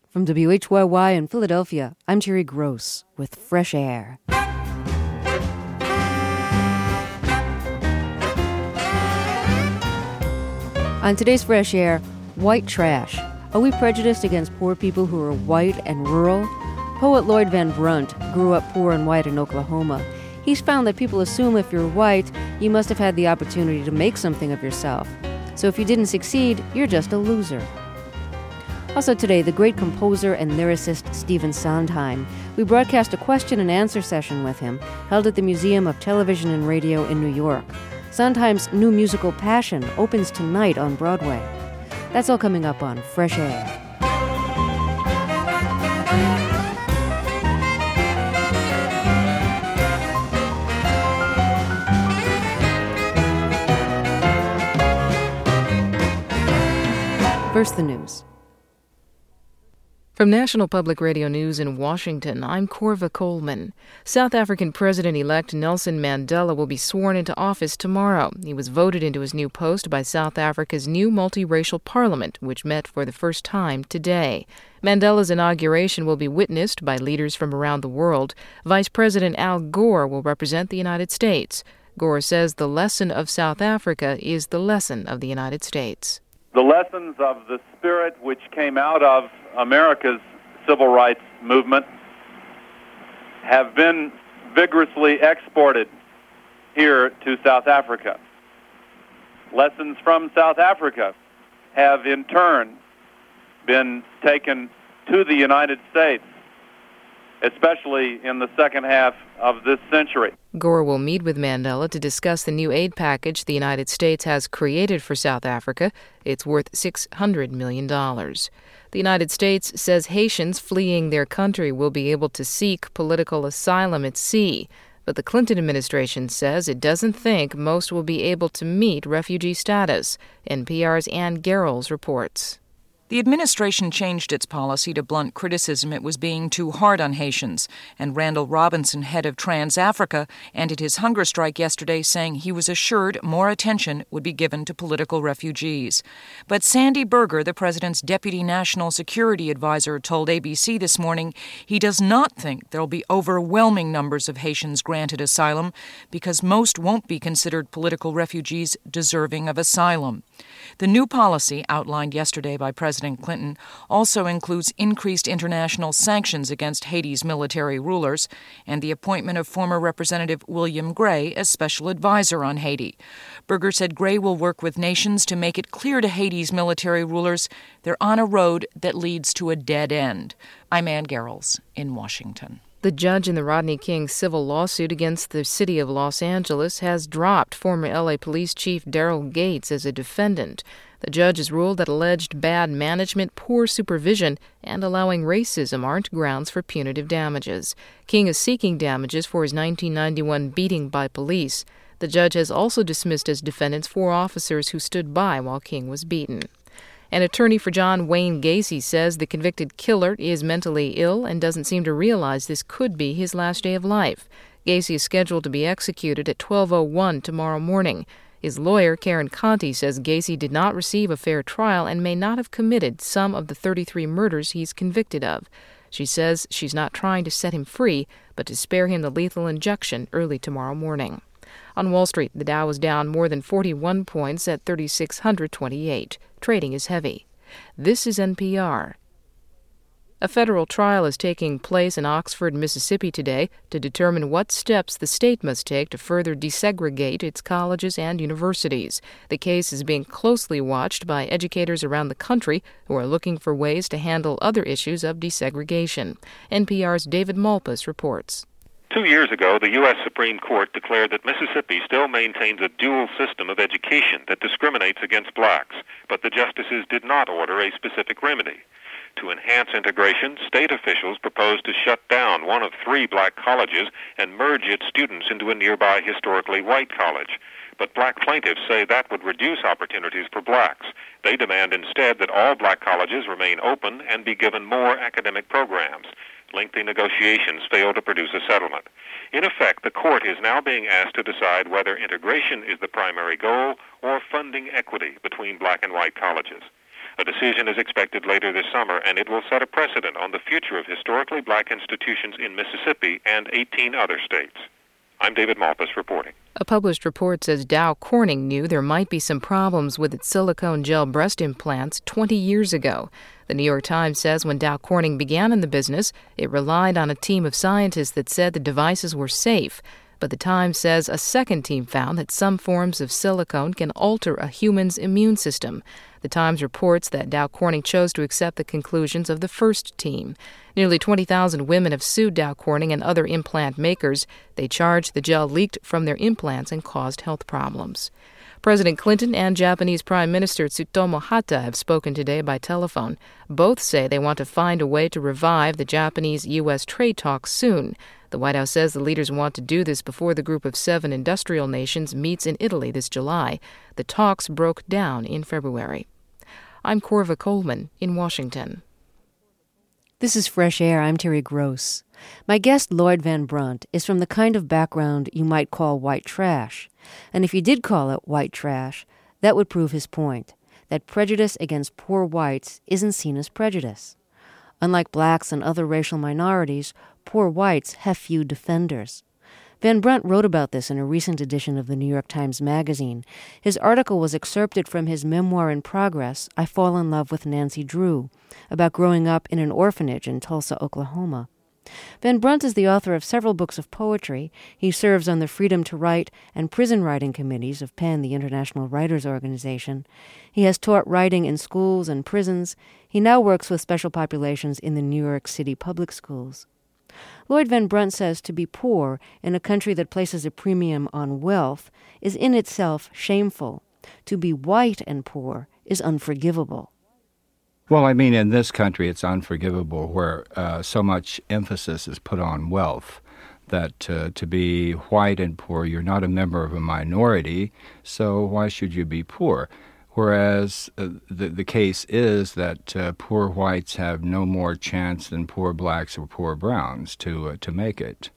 From WHYY in Philadelphia, I'm Terry Gross with Fresh Air. On today's Fresh Air, white trash. Are we prejudiced against poor people who are white and rural? Poet Lloyd Van Brunt grew up poor and white in Oklahoma. He's found that people assume if you're white, you must have had the opportunity to make something of yourself. So if you didn't succeed, you're just a loser. Also today, the great composer and lyricist Stephen Sondheim. We broadcast a question and answer session with him, held at the Museum of Television and Radio in New York. Sondheim's new musical Passion opens tonight on Broadway. That's all coming up on Fresh Air. First, the news. From National Public Radio News in Washington, I'm Corva Coleman. South African President-elect Nelson Mandela will be sworn into office tomorrow. He was voted into his new post by South Africa's new multiracial parliament, which met for the first time today. Mandela's inauguration will be witnessed by leaders from around the world. Vice President Al Gore will represent the United States. Gore says the lesson of South Africa is the lesson of the United States. The lessons of the spirit which came out of America's civil rights movement have been vigorously exported here to South Africa. Lessons from South Africa have in turn been taken to the United States, especially in the second half of this century. Gore will meet with Mandela to discuss the new aid package the United States has created for South Africa. It's worth $600 million. The United States says Haitians fleeing their country will be able to seek political asylum at sea, but the Clinton administration says it doesn't think most will be able to meet refugee status. NPR's Ann Garrels reports. The administration changed its policy to blunt criticism it was being too hard on Haitians, and Randall Robinson, head of Trans Africa, ended his hunger strike yesterday saying he was assured more attention would be given to political refugees. But Sandy Berger, the president's deputy national security advisor, told ABC this morning he does not think there will be overwhelming numbers of Haitians granted asylum because most won't be considered political refugees deserving of asylum. The new policy, outlined yesterday by President Clinton, also includes increased international sanctions against Haiti's military rulers and the appointment of former Representative William Gray as special advisor on Haiti. Berger said Gray will work with nations to make it clear to Haiti's military rulers they're on a road that leads to a dead end. I'm Ann Garrels in Washington. The judge in the Rodney King civil lawsuit against the city of Los Angeles has dropped former L.A. Police Chief Daryl Gates as a defendant. The judge has ruled that alleged bad management, poor supervision, and allowing racism aren't grounds for punitive damages. King is seeking damages for his 1991 beating by police. The judge has also dismissed as defendants 4 officers who stood by while King was beaten. An attorney for John Wayne Gacy says the convicted killer is mentally ill and doesn't seem to realize this could be his last day of life. Gacy is scheduled to be executed at 12:01 tomorrow morning. His lawyer, Karen Conti, says Gacy did not receive a fair trial and may not have committed some of the 33 murders he's convicted of. She says she's not trying to set him free, but to spare him the lethal injection early tomorrow morning. On Wall Street, the Dow was down more than 41 points at 3,628. Trading is heavy. This is NPR. A federal trial is taking place in Oxford, Mississippi today to determine what steps the state must take to further desegregate its colleges and universities. The case is being closely watched by educators around the country who are looking for ways to handle other issues of desegregation. NPR's David Malpass reports. 2 years ago, the U.S. Supreme Court declared that Mississippi still maintains a dual system of education that discriminates against blacks, but the justices did not order a specific remedy. To enhance integration, state officials proposed to shut down one of 3 black colleges and merge its students into a nearby historically white college. But black plaintiffs say that would reduce opportunities for blacks. They demand instead that all black colleges remain open and be given more academic programs. Lengthy negotiations failed to produce a settlement. In effect, the court is now being asked to decide whether integration is the primary goal or funding equity between black and white colleges. A decision is expected later this summer, and it will set a precedent on the future of historically black institutions in Mississippi and 18 other states. I'm David Malthus reporting. A published report says Dow Corning knew there might be some problems with its silicone gel breast implants 20 years ago. The New York Times says when Dow Corning began in the business, it relied on a team of scientists that said the devices were safe. But the Times says a second team found that some forms of silicone can alter a human's immune system. The Times reports that Dow Corning chose to accept the conclusions of the first team. Nearly 20,000 women have sued Dow Corning and other implant makers. They charge the gel leaked from their implants and caused health problems. President Clinton and Japanese Prime Minister Tsutomu Hata have spoken today by telephone. Both say they want to find a way to revive the Japanese-U.S. trade talks soon. The White House says the leaders want to do this before the Group of 7 industrial nations meets in Italy this July. The talks broke down in February. I'm Corva Coleman in Washington. This is Fresh Air. I'm Terry Gross. My guest, Lloyd Van Brunt, is from the kind of background you might call white trash. And if you did call it white trash, that would prove his point, that prejudice against poor whites isn't seen as prejudice. Unlike blacks and other racial minorities, poor whites have few defenders. Van Brunt wrote about this in a recent edition of the New York Times Magazine. His article was excerpted from his memoir in progress, I Fall in Love with Nancy Drew, about growing up in an orphanage in Tulsa, Oklahoma. Van Brunt is the author of several books of poetry. He serves on the Freedom to Write and prison writing committees of PEN, the International Writers Organization. He has taught writing in schools and prisons. He now works with special populations in the New York City public schools. Lloyd Van Brunt says to be poor in a country that places a premium on wealth is in itself shameful. To be white and poor is unforgivable. Well, I mean, in this country, it's unforgivable where so much emphasis is put on wealth that to be white and poor, you're not a member of a minority, so why should you be poor? Whereas the case is that poor whites have no more chance than poor blacks or poor browns to make it.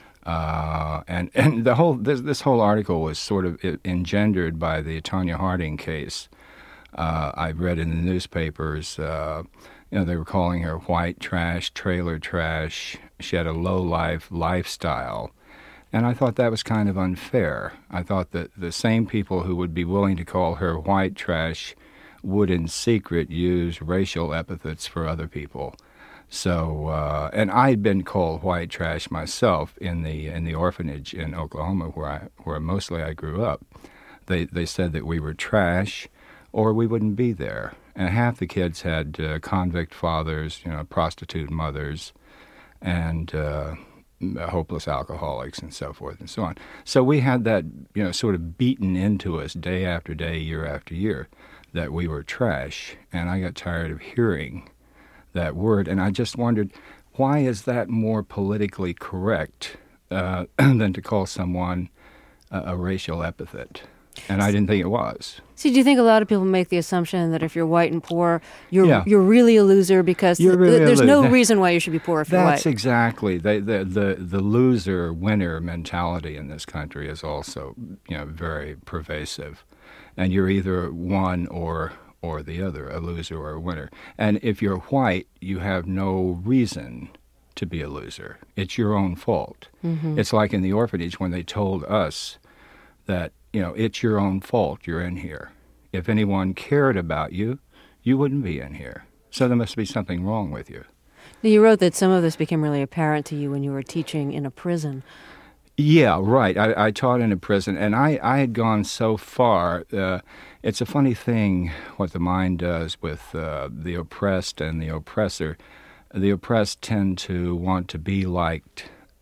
And the whole this whole article was sort of engendered by the Tonya Harding case. I've read in the newspapers, they were calling her white trash, trailer trash. She had a low-life lifestyle. And I thought that was kind of unfair. I thought that the same people who would be willing to call her white trash would in secret use racial epithets for other people. So, and I had been called white trash myself in the orphanage in Oklahoma where mostly I grew up. They said that we were trash or we wouldn't be there. And half the kids had convict fathers, prostitute mothers, and hopeless alcoholics and so forth and so on. So we had that, sort of beaten into us day after day, year after year, that we were trash. And I got tired of hearing that word. And I just wondered, why is that more politically correct than to call someone a racial epithet? And I didn't think it was. See, do you think a lot of people make the assumption that if you're white and poor, you're really a loser because there's no reason why you should be poor if you're white? That's exactly. The loser-winner mentality in this country is also, very pervasive. And you're either one or the other, a loser or a winner. And if you're white, you have no reason to be a loser. It's your own fault. Mm-hmm. It's like in the orphanage when they told us that, it's your own fault you're in here. If anyone cared about you, you wouldn't be in here. So there must be something wrong with you. Now, you wrote that some of this became really apparent to you when you were teaching in a prison. Yeah, right. I taught in a prison, and I had gone so far. It's a funny thing what the mind does with the oppressed and the oppressor. The oppressed tend to want to be like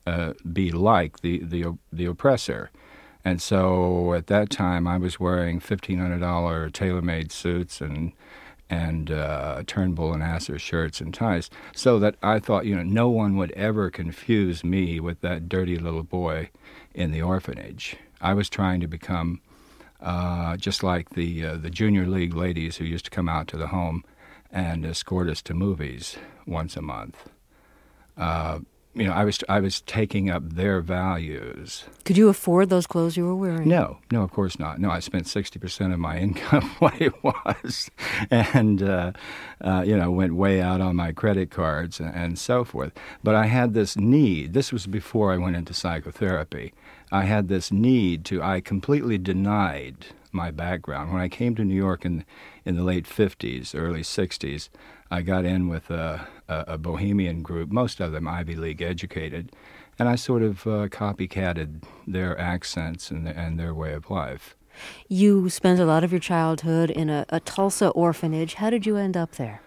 the oppressor. And so at that time, I was wearing $1,500 tailor-made suits and Turnbull and Asser shirts and ties, so that I thought, no one would ever confuse me with that dirty little boy in the orphanage. I was trying to become just like the junior league ladies who used to come out to the home and escort us to movies once a month. I was taking up their values. Could you afford those clothes you were wearing? No, of course not. No, I spent 60% of my income what it was, and went way out on my credit cards and so forth. But I had this need. This was before I went into psychotherapy. I had this need I completely denied my background. When I came to New York in the late 50s, early 60s, I got in with a bohemian group, most of them Ivy League educated, and I sort of copycatted their accents and their way of life. You spent a lot of your childhood in a Tulsa orphanage. How did you end up there?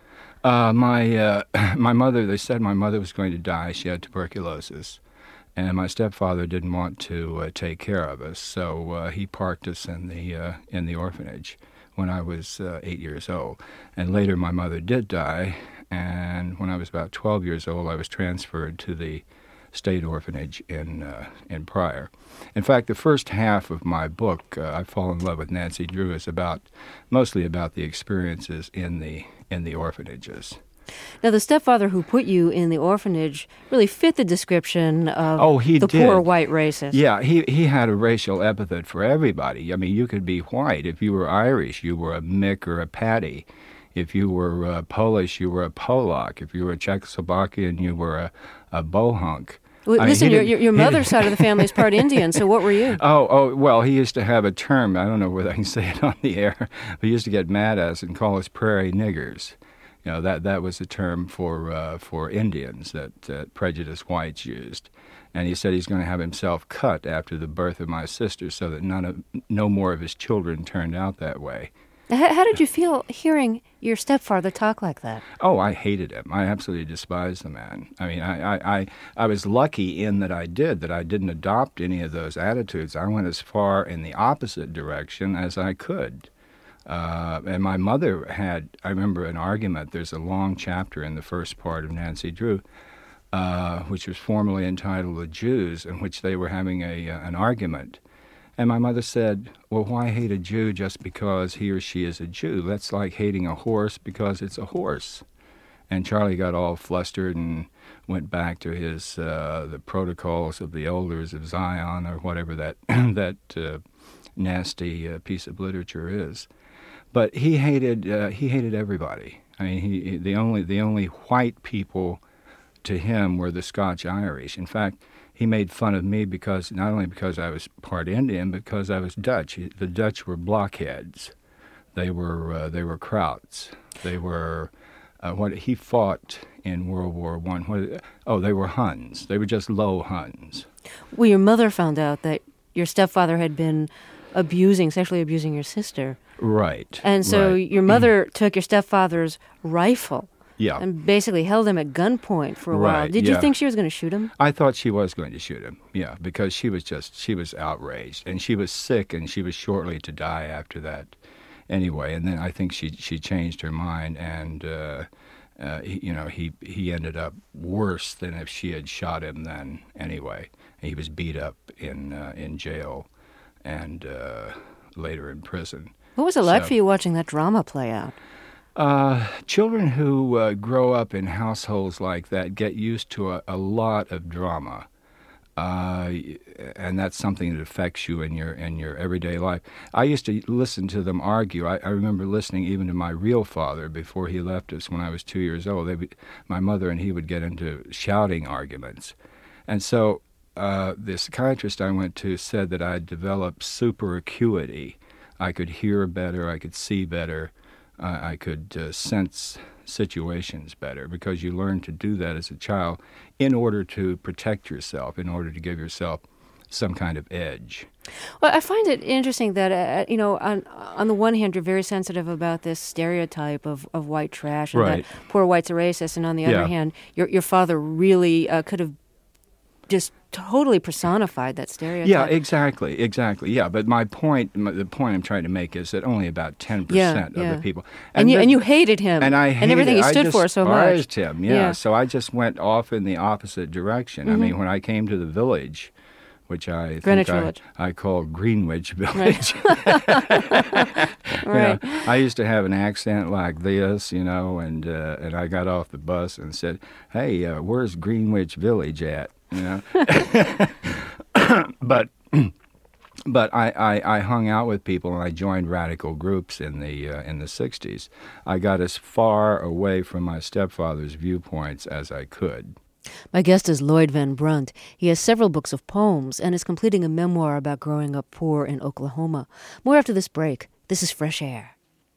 My mother, they said my mother was going to die. She had tuberculosis. And my stepfather didn't want to take care of us, so he parked us in the orphanage when I was 8 years old. And later my mother did die, and when I was about 12 years old, I was transferred to the state orphanage in Pryor. In fact, the first half of my book, I Fall in Love with Nancy Drew, is mostly about the experiences in the orphanages. Now, the stepfather who put you in the orphanage really fit the description of he did. Poor white racist. Yeah, he had a racial epithet for everybody. I mean, you could be white. If you were Irish, you were a Mick or a Paddy. If you were Polish, you were a Polak. If you were Czechoslovakian, you were a Bohunk. Well, listen, your mother's side of the family is part Indian, so what were you? Well, he used to have a term. I don't know whether I can say it on the air, but he used to get mad at us and call us prairie niggers. That was a term for Indians that prejudiced whites used. And he said he's going to have himself cut after the birth of my sister so that no more of his children turned out that way. How did you feel hearing your stepfather talk like that? Oh, I hated him. I absolutely despised the man. I mean, I was lucky in that I didn't adopt any of those attitudes. I went as far in the opposite direction as I could. And my mother I remember an argument, there's a long chapter in the first part of Nancy Drew, which was formerly entitled The Jews, in which they were having an argument. And my mother said, well, why hate a Jew just because he or she is a Jew? That's like hating a horse because it's a horse. And Charlie got all flustered and went back to his the Protocols of the Elders of Zion, or whatever that nasty piece of literature is. But he hated everybody. I mean, the only white people to him were the Scotch-Irish. In fact, he made fun of me not only because I was part Indian, but because I was Dutch. The Dutch were blockheads. They were krauts. They were what he fought in World War I. They were Huns. They were just low Huns. Well, your mother found out that your stepfather had been sexually abusing your sister. Right. And so your mother took your stepfather's rifle. Yeah. And basically held him at gunpoint for a while. Did you think she was going to shoot him? I thought she was going to shoot him, yeah, because she was outraged. And she was sick, and she was shortly to die after that anyway. And then I think she changed her mind, and he ended up worse than if she had shot him then anyway. He was beat up in jail and later in prison. What was it like for you watching that drama play out? Children who grow up in households like that get used to a lot of drama, and that's something that affects you in your everyday life. I used to listen to them argue. I remember listening even to my real father before he left us when I was 2 years old. My mother and he would get into shouting arguments, and so the psychiatrist I went to said that I developed super acuity. I could hear better. I could see better. I could sense situations better because you learn to do that as a child in order to protect yourself, in order to give yourself some kind of edge. Well, I find it interesting that, on the one hand, you're very sensitive about this stereotype of white trash and that poor whites are racist, and on the other hand, your father really could have just totally personified that stereotype. Yeah, exactly. Yeah, but the point I'm trying to make is that only about 10% of the people. And you hated him. And everything he stood for so much. I despised him, yeah. So I just went off in the opposite direction. Mm-hmm. I mean, when I came to the village, which I Greenwich think Village. I call Greenwich Village. Right. I used to have an accent like this, and I got off the bus and said, "Hey, where's Greenwich Village at?" But I hung out with people and I joined radical groups in the 60s. I got as far away from my stepfather's viewpoints as I could. My guest is Lloyd Van Brunt. He has several books of poems and is completing a memoir about growing up poor in Oklahoma. More after this break. This is Fresh Air.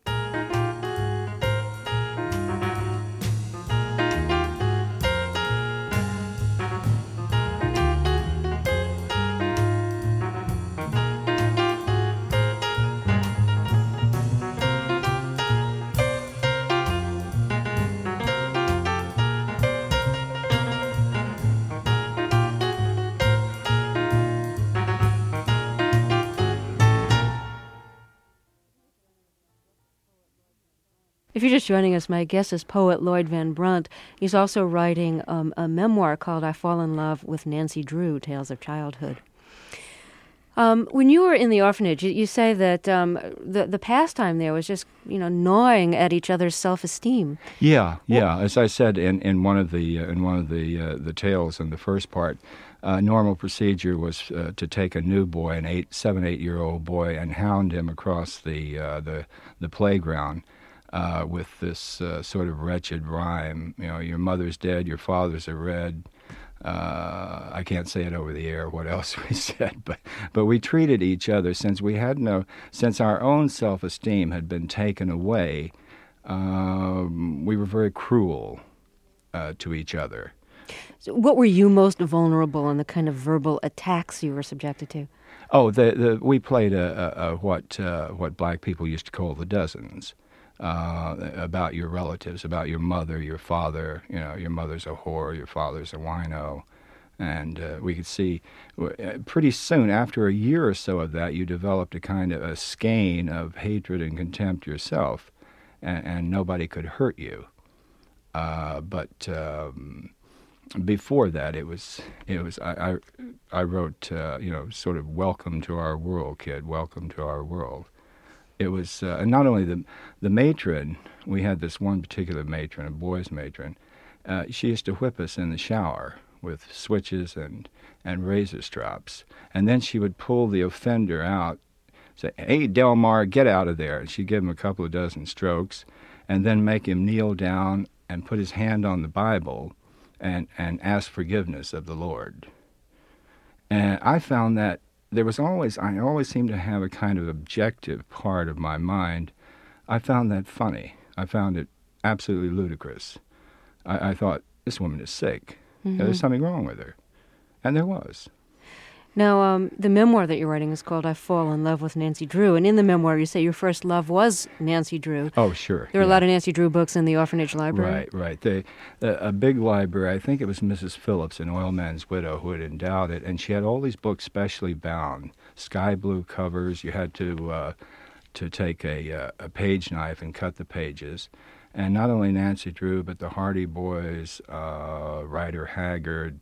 If you're just joining us, my guest is poet Lloyd Van Brunt. He's also writing a memoir called I Fall in Love with Nancy Drew, Tales of Childhood. When you were in the orphanage, you say that the pastime there was just, gnawing at each other's self-esteem. Yeah. As I said in one of the tales in the first part, normal procedure was to take a new boy, an 7-8-year-old boy, and hound him across the playground. With this sort of wretched rhyme, your mother's dead, your father's a red. I can't say it over the air, what else we said, but we treated each other, since our own self-esteem had been taken away, we were very cruel to each other. So what were you most vulnerable in the kind of verbal attacks you were subjected to? Oh, we played what black people used to call the dozens. About your relatives, about your mother, your father, your mother's a whore, your father's a wino. And we could see pretty soon, after a year or so of that, you developed a kind of a skein of hatred and contempt yourself, and nobody could hurt you. But before that, it was I wrote, sort of, welcome to our world, kid, welcome to our world. It was not only the matron. We had this one particular matron, a boys' matron. She used to whip us in the shower with switches and razor strops, and then she would pull the offender out, say, "Hey, Delmar, get out of there!" And she'd give him a couple of dozen strokes, and then make him kneel down and put his hand on the Bible, and ask forgiveness of the Lord. And I found that. I always seemed to have a kind of objective part of my mind. I found that funny. I found it absolutely ludicrous. I thought, this woman is sick. Mm-hmm. There's something wrong with her. And there was. Now, the memoir that you're writing is called I Fall in Love with Nancy Drew. And in the memoir, you say your first love was Nancy Drew. Oh, sure. There are a lot of Nancy Drew books in the orphanage library. Right. A big library, I think it was Mrs. Phillips, an oilman's widow, who had endowed it. And she had all these books specially bound, sky blue covers. You had to take a page knife and cut the pages. And not only Nancy Drew, but the Hardy Boys, Rider Haggard,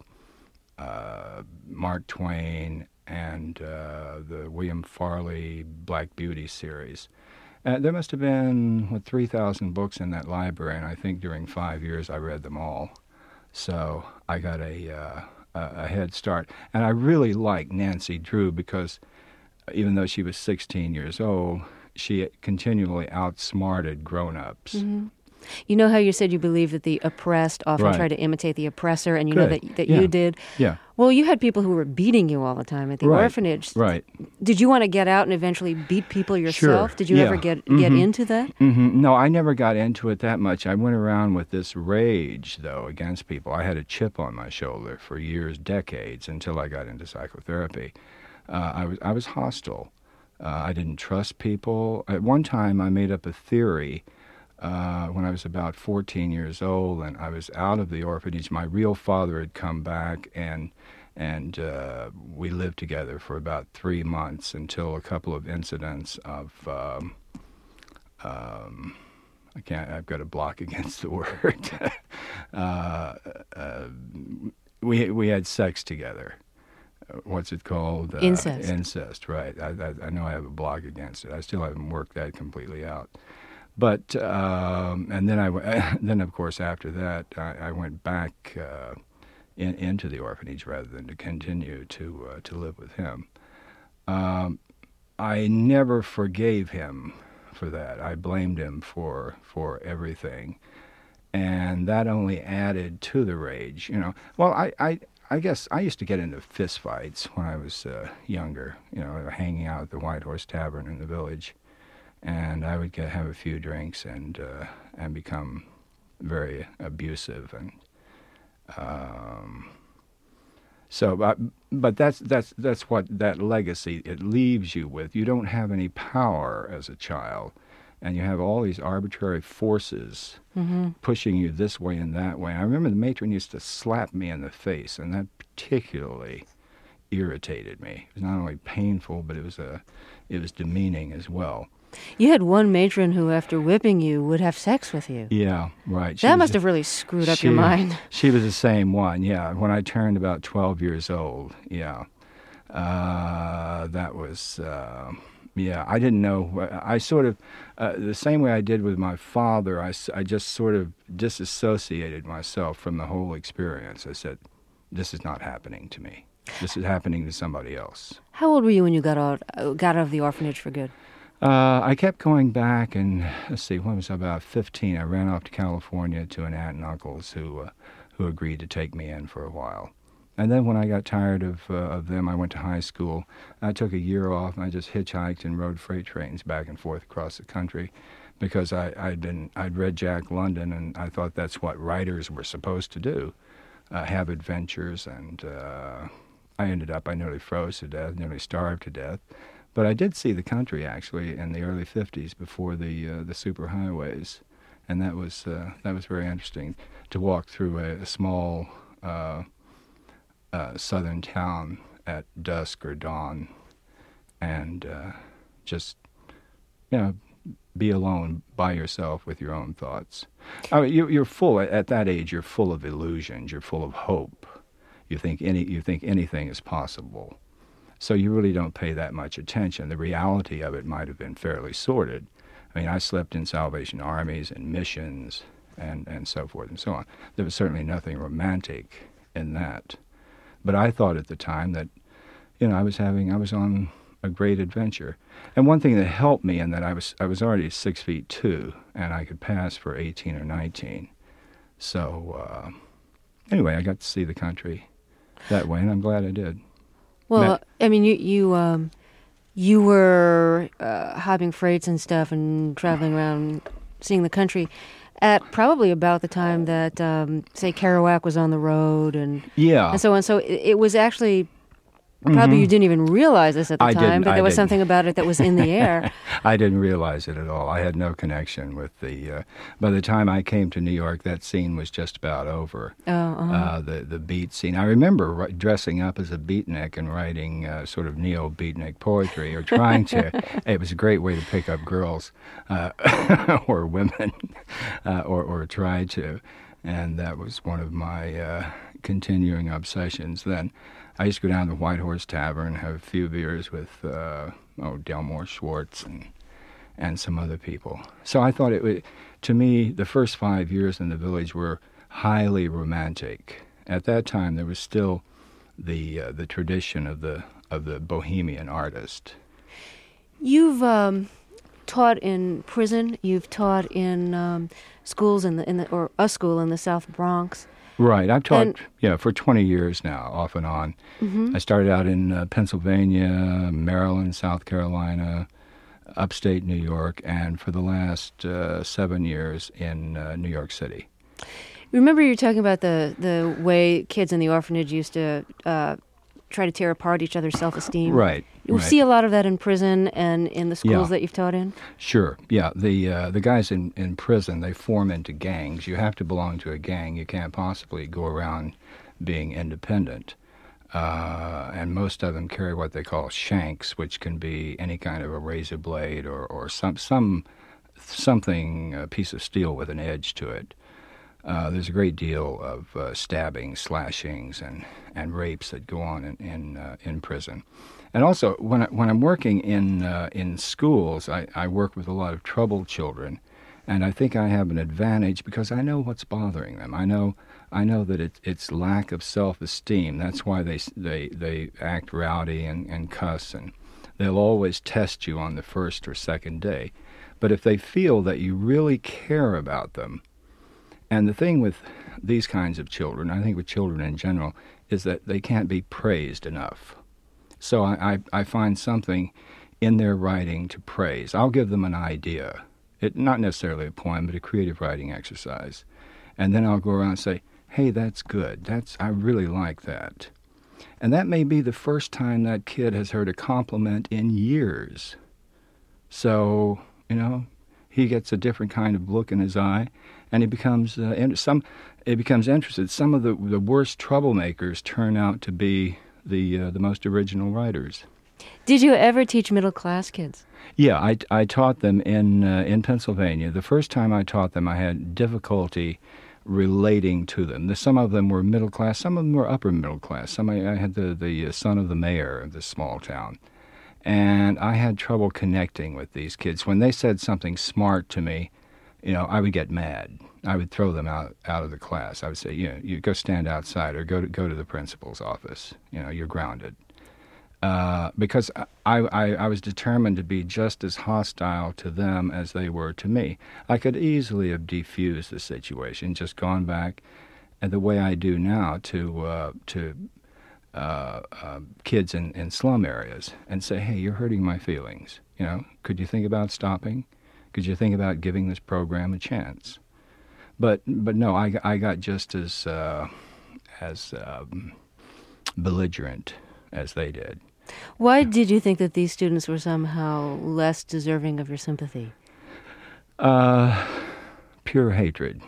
Mark Twain, and the William Farley Black Beauty series. There must have been, 3,000 books in that library, and I think during 5 years I read them all. So I got a head start. And I really liked Nancy Drew because even though she was 16 years old, she continually outsmarted grown-ups. Mm-hmm. You know how you said you believe that the oppressed often try to imitate the oppressor, and you know that you did? Yeah. Well, you had people who were beating you all the time at the orphanage. Right. Did you want to get out and eventually beat people yourself? Sure. Did you ever get into that? Mm-hmm. No, I never got into it that much. I went around with this rage, though, against people. I had a chip on my shoulder for years, decades, until I got into psychotherapy. I was hostile. I didn't trust people. At one time, I made up a theory when I was about 14 years old, and I was out of the orphanage. My real father had come back, and we lived together for about 3 months until a couple of incidents of I've got a block against the word. We had sex together. what's it called? Incest. Incest, right. I know I have a blog against it. I still haven't worked that completely out. But, and then of course after that, I went back into the orphanage rather than to continue to live with him. I never forgave him for that. I blamed him for everything. And that only added to the rage, Well, I guess I used to get into fist fights when I was younger, hanging out at the White Horse Tavern in the village. And I would have a few drinks and become very abusive. And but that's what that legacy it leaves you with. You don't have any power as a child, and you have all these arbitrary forces pushing you this way and that way. I remember the matron used to slap me in the face, and that particularly irritated me. It was not only painful, but it was demeaning as well. You had one matron who, after whipping you, would have sex with you. Yeah, right. That must have really screwed up your mind. She was the same one, yeah. When I turned about 12 years old, yeah. That was, I didn't know. I sort of, the same way I did with my father, I just sort of disassociated myself from the whole experience. I said, this is not happening to me. This is happening to somebody else. How old were you when you got out of the orphanage for good? I kept going back, and let's see, when was I about 15? I ran off to California to an aunt and uncle's who agreed to take me in for a while. And then when I got tired of them, I went to high school. I took a year off, and I just hitchhiked and rode freight trains back and forth across the country because I'd read Jack London, and I thought that's what writers were supposed to do, have adventures. And I nearly froze to death, nearly starved to death. But I did see the country, actually, in the early 50s before the superhighways, and that was very interesting to walk through a small southern town at dusk or dawn and just, be alone by yourself with your own thoughts. I mean, you're full, at that age, you're full of illusions, you're full of hope. You think anything is possible. So you really don't pay that much attention. The reality of it might have been fairly sordid. I mean, I slept in Salvation Armies and missions and so forth and so on. There was certainly nothing romantic in that. But I thought at the time that, I was on a great adventure. And one thing that helped me in that I was already 6'2", and I could pass for 18 or 19. So anyway, I got to see the country that way, and I'm glad I did. Well, I mean, you were hopping freights and stuff and traveling around, seeing the country at probably about the time that, say, Kerouac was on the road and so on. So it was actually probably you didn't even realize this at the time, but there was something about it that was in the air. I didn't realize it at all. I had no connection with the. By the time I came to New York, that scene was just about over. The beat scene. I remember dressing up as a beatnik and writing sort of neo-beatnik poetry, or trying to. It was a great way to pick up girls or women, or try to, and that was one of my continuing obsessions then. I used to go down to the White Horse Tavern, have a few beers with Delmore Schwartz and some other people. So I thought to me, the first 5 years in the village were highly romantic. At that time, there was still the tradition of the bohemian artist. You've taught in prison. You've taught in schools or a school in the South Bronx. Right. I've taught for 20 years now, off and on. I started out in Pennsylvania, Maryland, South Carolina, upstate New York, and for the last 7 years in New York City. Remember you were talking about the way kids in the orphanage used to try to tear apart each other's self-esteem? Right. You see a lot of that in prison and in the schools that you've taught in? Sure, yeah. The guys in prison, they form into gangs. You have to belong to a gang. You can't possibly go around being independent. And most of them carry what they call shanks, which can be any kind of a razor blade or something, a piece of steel with an edge to it. There's a great deal of stabbings, slashings, and rapes that go on in prison. And also, when I'm working in schools, I work with a lot of troubled children, and I think I have an advantage because I know what's bothering them. I know that it's lack of self-esteem. That's why they act rowdy and cuss, and they'll always test you on the first or second day. But if they feel that you really care about them, and the thing with these kinds of children, I think with children in general, is that they can't be praised enough. So I find something in their writing to praise. I'll give them an idea, not necessarily a poem, but a creative writing exercise. And then I'll go around and say, hey, that's good. I really like that. And that may be the first time that kid has heard a compliment in years. So, he gets a different kind of look in his eye, and he becomes interested. Some of the worst troublemakers turn out to be the most original writers. Did you ever teach middle-class kids? Yeah, I taught them in Pennsylvania. The first time I taught them, I had difficulty relating to them. Some of them were middle class, some of them were upper middle class. I had the son of the mayor of this small town, and I had trouble connecting with these kids. When they said something smart to me, I would get mad. I would throw them out of the class. I would say, you go stand outside or go to the principal's office. You're grounded. Because I was determined to be just as hostile to them as they were to me. I could easily have defused the situation, just gone back, and the way I do now to kids in slum areas and say, hey, you're hurting my feelings. Could you think about stopping? Could you think about giving this program a chance? But no, I got just as belligerent as they did. Why did you think that these students were somehow less deserving of your sympathy? Pure hatred.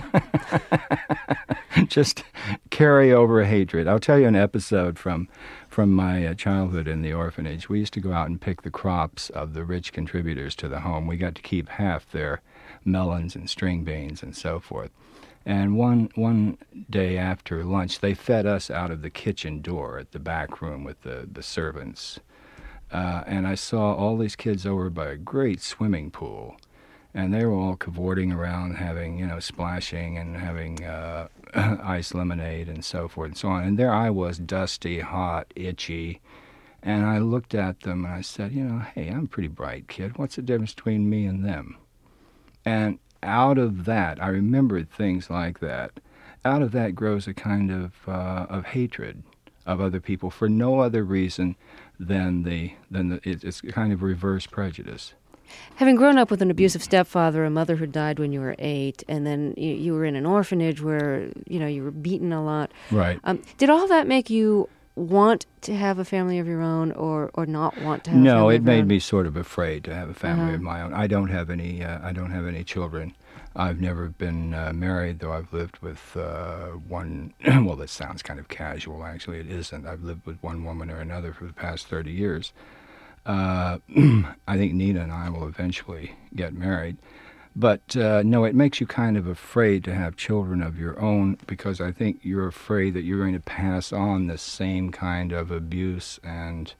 Just carry over hatred. I'll tell you an episode from my childhood in the orphanage. We used to go out and pick the crops of the rich contributors to the home. We got to keep half their melons and string beans and so forth. And one day after lunch, they fed us out of the kitchen door at the back room with the servants. And I saw all these kids over by a great swimming pool. And they were all cavorting around, having, splashing and having ice lemonade and so forth and so on. And there I was, dusty, hot, itchy. And I looked at them and I said, hey, I'm a pretty bright kid. What's the difference between me and them? And out of that, I remembered things like that. Out of that grows a kind of hatred of other people for no other reason than it's a kind of reverse prejudice. Having grown up with an abusive stepfather, a mother who died when you were 8, and then you were in an orphanage where you were beaten a lot. Right. Did all that make you want to have a family of your own, or not want to have? No, a family of your own? it made me sort of afraid to have a family of my own. I don't have any children. I've never been married, though I've lived with one. Well, this sounds kind of casual. Actually, it isn't. I've lived with one woman or another for the past 30 years. I think Nina and I will eventually get married. But no, it makes you kind of afraid to have children of your own, because I think you're afraid that you're going to pass on the same kind of abuse and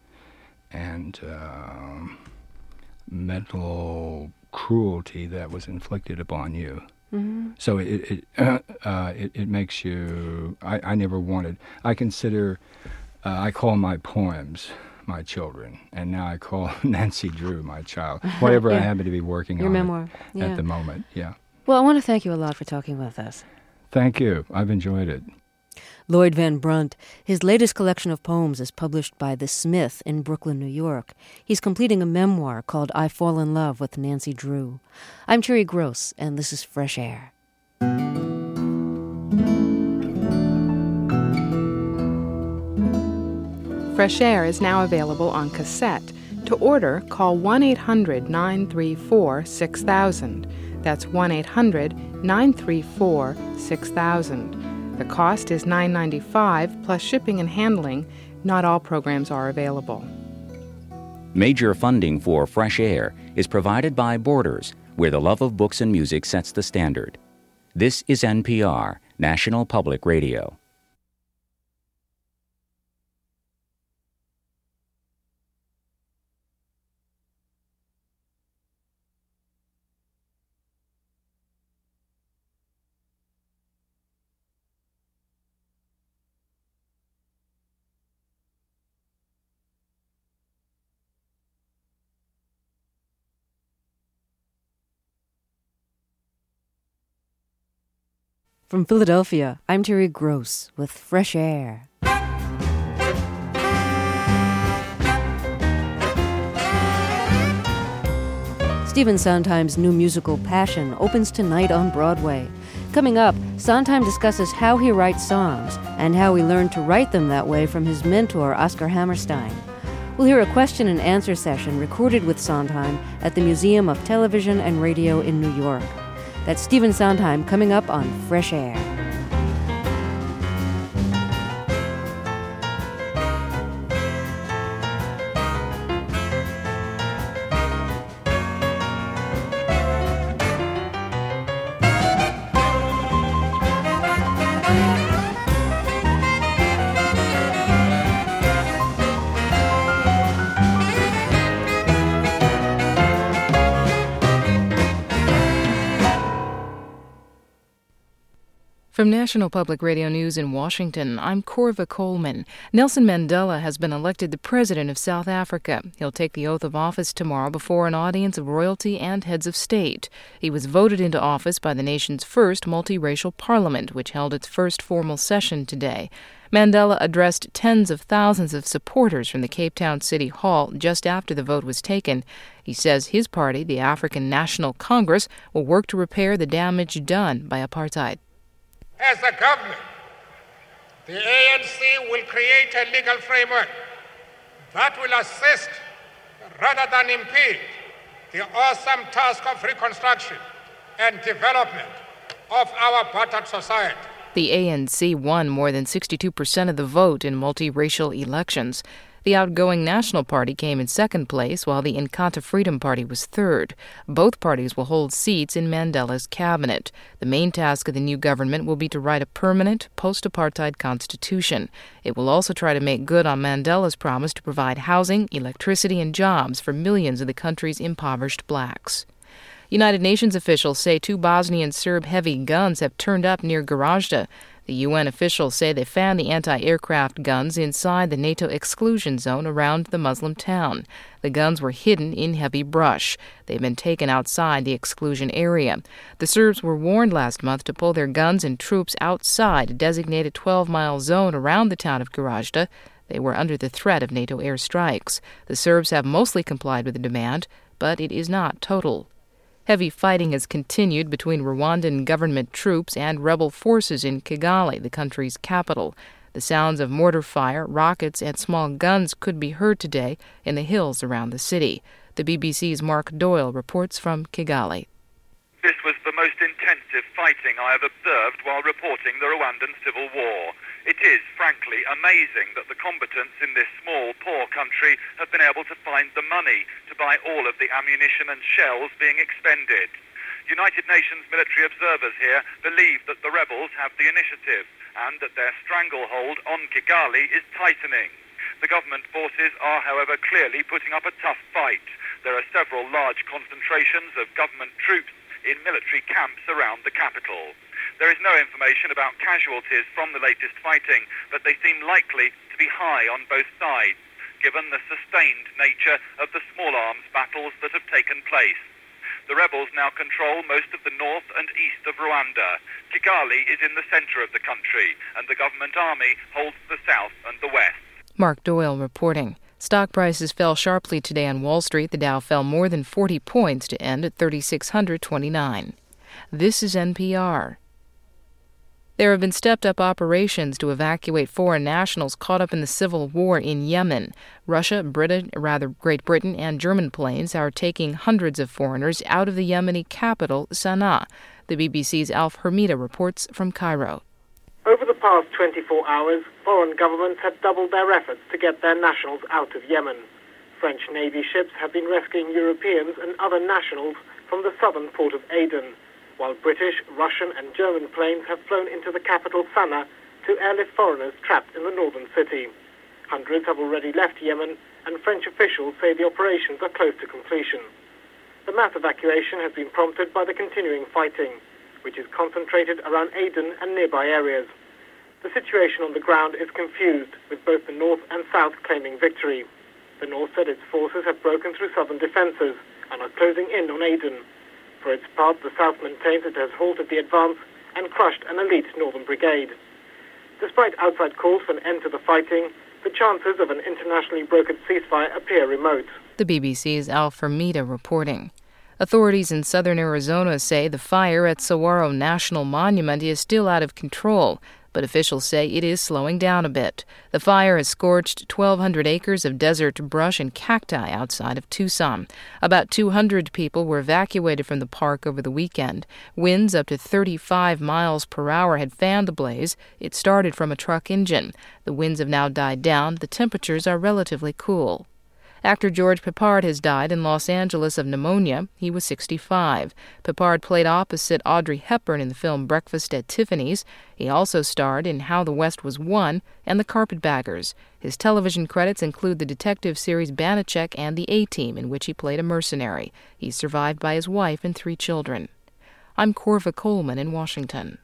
mental cruelty that was inflicted upon you. Mm-hmm. So it makes you. I never wanted. I consider. I call my poems my children, and now I call Nancy Drew my child. Whatever I happen to be working your on memoir at the moment. Yeah. Well, I want to thank you a lot for talking with us. Thank you. I've enjoyed it. Lloyd Van Brunt. His latest collection of poems is published by The Smith in Brooklyn, New York. He's completing a memoir called I Fall in Love with Nancy Drew. I'm Terry Gross, and this is Fresh Air. Fresh Air is now available on cassette. To order, call 1-800-934-6000. That's 1-800-934-6000. The cost is $9.95 plus shipping and handling. Not all programs are available. Major funding for Fresh Air is provided by Borders, where the love of books and music sets the standard. This is NPR, National Public Radio. From Philadelphia, I'm Terry Gross with Fresh Air. Stephen Sondheim's new musical Passion opens tonight on Broadway. Coming up, Sondheim discusses how he writes songs and how he learned to write them that way from his mentor, Oscar Hammerstein. We'll hear a question and answer session recorded with Sondheim at the Museum of Television and Radio in New York. That's Stephen Sondheim coming up on Fresh Air. From National Public Radio News in Washington, I'm Corva Coleman. Nelson Mandela has been elected the president of South Africa. He'll take the oath of office tomorrow before an audience of royalty and heads of state. He was voted into office by the nation's first multiracial parliament, which held its first formal session today. Mandela addressed tens of thousands of supporters from the Cape Town City Hall just after the vote was taken. He says his party, the African National Congress, will work to repair the damage done by apartheid. As a government, the ANC will create a legal framework that will assist rather than impede the awesome task of reconstruction and development of our battered society. The ANC won more than 62% of the vote in multiracial elections. The outgoing National Party came in second place, while the Inkatha Freedom Party was third. Both parties will hold seats in Mandela's cabinet. The main task of the new government will be to write a permanent, post-apartheid constitution. It will also try to make good on Mandela's promise to provide housing, electricity, and jobs for millions of the country's impoverished blacks. United Nations officials say 2 Bosnian Serb heavy guns have turned up near Gorazde. The UN officials say they found the anti-aircraft guns inside the NATO exclusion zone around the Muslim town. The guns were hidden in heavy brush. They've been taken outside the exclusion area. The Serbs were warned last month to pull their guns and troops outside a designated 12-mile zone around the town of Gorazde. They were under the threat of NATO airstrikes. The Serbs have mostly complied with the demand, but it is not total. Heavy fighting has continued between Rwandan government troops and rebel forces in Kigali, the country's capital. The sounds of mortar fire, rockets, and small guns could be heard today in the hills around the city. The BBC's Mark Doyle reports from Kigali. This was the most intensive fighting I have observed while reporting the Rwandan civil war. It is, frankly, amazing that the combatants in this small, poor country have been able to find the money to buy all of the ammunition and shells being expended. United Nations military observers here believe that the rebels have the initiative and that their stranglehold on Kigali is tightening. The government forces are, however, clearly putting up a tough fight. There are several large concentrations of government troops in military camps around the capital. There is no information about casualties from the latest fighting, but they seem likely to be high on both sides, given the sustained nature of the small arms battles that have taken place. The rebels now control most of the north and east of Rwanda. Kigali is in the center of the country, and the government army holds the south and the west. Mark Doyle reporting. Stock prices fell sharply today on Wall Street. The Dow fell more than 40 points to end at 3,629. This is NPR. There have been stepped-up operations to evacuate foreign nationals caught up in the civil war in Yemen. Great Britain and German planes are taking hundreds of foreigners out of the Yemeni capital, Sana'a. The BBC's Alf Hermida reports from Cairo. Over the past 24 hours, foreign governments have doubled their efforts to get their nationals out of Yemen. French Navy ships have been rescuing Europeans and other nationals from the southern port of Aden. while British, Russian and German planes have flown into the capital Sana'a to airlift foreigners trapped in the northern city. Hundreds have already left Yemen, and French officials say the operations are close to completion. The mass evacuation has been prompted by the continuing fighting, which is concentrated around Aden and nearby areas. The situation on the ground is confused, with both the north and south claiming victory. The north said its forces have broken through southern defences and are closing in on Aden. For its part, the south maintains it has halted the advance and crushed an elite northern brigade. Despite outside calls for an end to the fighting, the chances of an internationally brokered ceasefire appear remote. The BBC's Al Fermita reporting. Authorities in southern Arizona say the fire at Saguaro National Monument is still out of control, but officials say it is slowing down a bit. The fire has scorched 1,200 acres of desert brush and cacti outside of Tucson. About 200 people were evacuated from the park over the weekend. Winds up to 35 miles per hour had fanned the blaze. It started from a truck engine. The winds have now died down. The temperatures are relatively cool. Actor George Peppard has died in Los Angeles of pneumonia. He was 65. Peppard played opposite Audrey Hepburn in the film Breakfast at Tiffany's. He also starred in How the West Was Won and The Carpetbaggers. His television credits include the detective series Banachek and The A-Team, in which he played a mercenary. He's survived by his wife and 3 children. I'm Corva Coleman in Washington.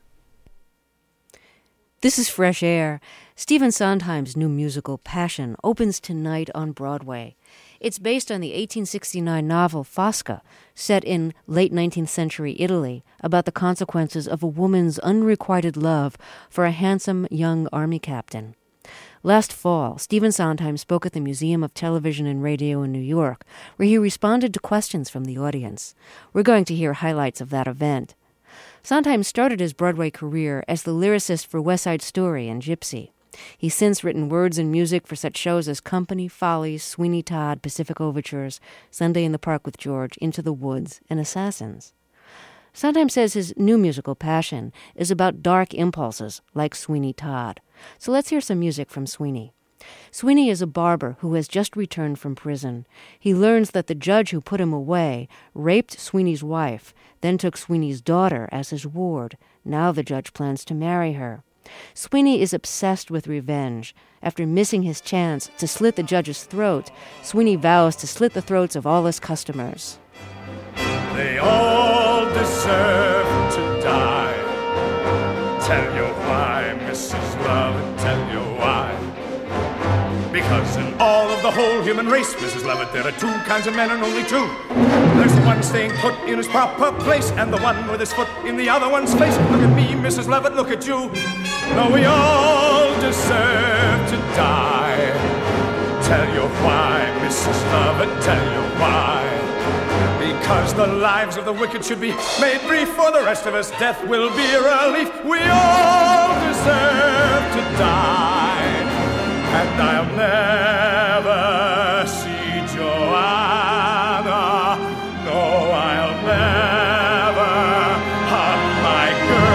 This is Fresh Air. Stephen Sondheim's new musical, Passion, opens tonight on Broadway. It's based on the 1869 novel Fosca, set in late 19th century Italy, about the consequences of a woman's unrequited love for a handsome young army captain. Last fall, Stephen Sondheim spoke at the Museum of Television and Radio in New York, where he responded to questions from the audience. We're going to hear highlights of that event. Sondheim started his Broadway career as the lyricist for West Side Story and Gypsy. He's since written words and music for such shows as Company, Follies, Sweeney Todd, Pacific Overtures, Sunday in the Park with George, Into the Woods, and Assassins. Sondheim says his new musical, Passion, is about dark impulses like Sweeney Todd. So let's hear some music from Sweeney. Sweeney is a barber who has just returned from prison. He learns that the judge who put him away raped Sweeney's wife, then took Sweeney's daughter as his ward. Now the judge plans to marry her. Sweeney is obsessed with revenge. After missing his chance to slit the judge's throat, Sweeney vows to slit the throats of all his customers. They all deserve to die. Tell you why, Mrs. Love, tell you why. Because in all of the whole human race, Mrs. Levitt, there are 2 kinds of men and only 2. There's the one staying put in his proper place and the one with his foot in the other one's face. Look at me, Mrs. Levitt, look at you. No, we all deserve to die. Tell you why, Mrs. Levitt, tell you why. Because the lives of the wicked should be made brief. For the rest of us, death will be a relief. We all deserve to die. And I'll never see Joanna. No, I'll never hug my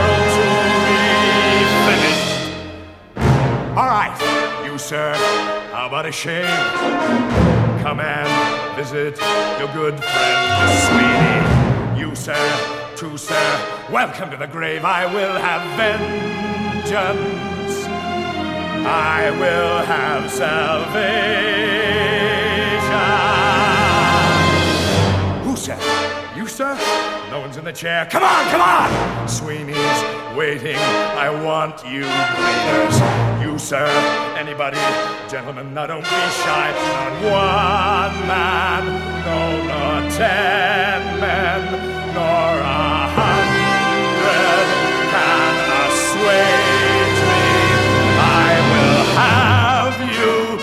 girl to be finished. All right, you, sir, how about a shave? Come and visit your good friend Sweeney. You, sir, too, sir, welcome to the grave. I will have vengeance. I will have salvation. Who said? You, sir? No one's in the chair. Come on, come on! Sweeney's waiting. I want you bleeders. You, sir? Anybody? Gentlemen, now don't be shy. Not one man, no, nor 10 men, nor 100 can assuage me. I will have you.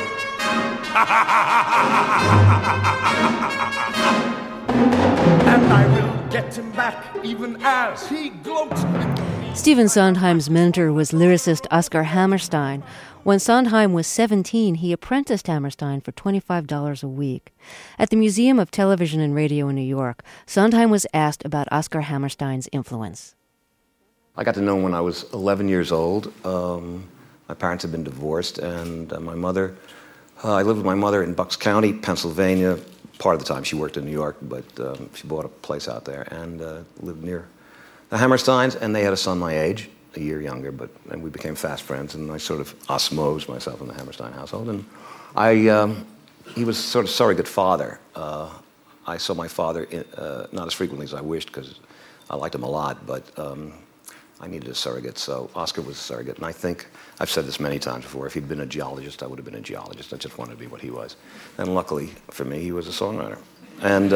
And I will get him back even as he gloats. Stephen Sondheim's mentor was lyricist Oscar Hammerstein. When Sondheim was 17, he apprenticed Hammerstein for $25 a week. At the Museum of Television and Radio in New York, Sondheim was asked about Oscar Hammerstein's influence. I got to know him when I was 11 years old. My parents had been divorced, and my mother, I lived with my mother in Bucks County, Pennsylvania. Part of the time she worked in New York, but she bought a place out there and lived near the Hammersteins, and they had a son my age, a year younger, and we became fast friends, and I sort of osmosed myself in the Hammerstein household. And he was sort of surrogate father. I saw my father not as frequently as I wished because I liked him a lot, but I needed a surrogate, so Oscar was a surrogate. And I think, I've said this many times before, if he'd been a geologist, I would have been a geologist. I just wanted to be what he was. And luckily for me, he was a songwriter. And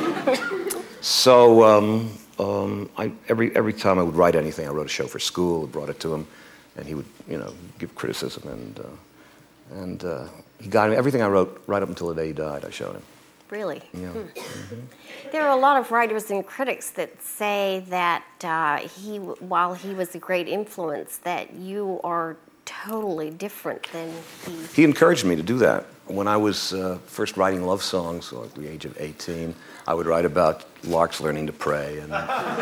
every time I would write anything, I wrote a show for school, brought it to him, and he would, give criticism. And he got me everything I wrote right up until the day he died. I showed him. Really? Yeah. Mm-hmm. There are a lot of writers and critics that say that while he was a great influence, that you are totally different than he. He encouraged me to do that. When I was first writing love songs, at the age of 18, I would write about larks learning to pray, and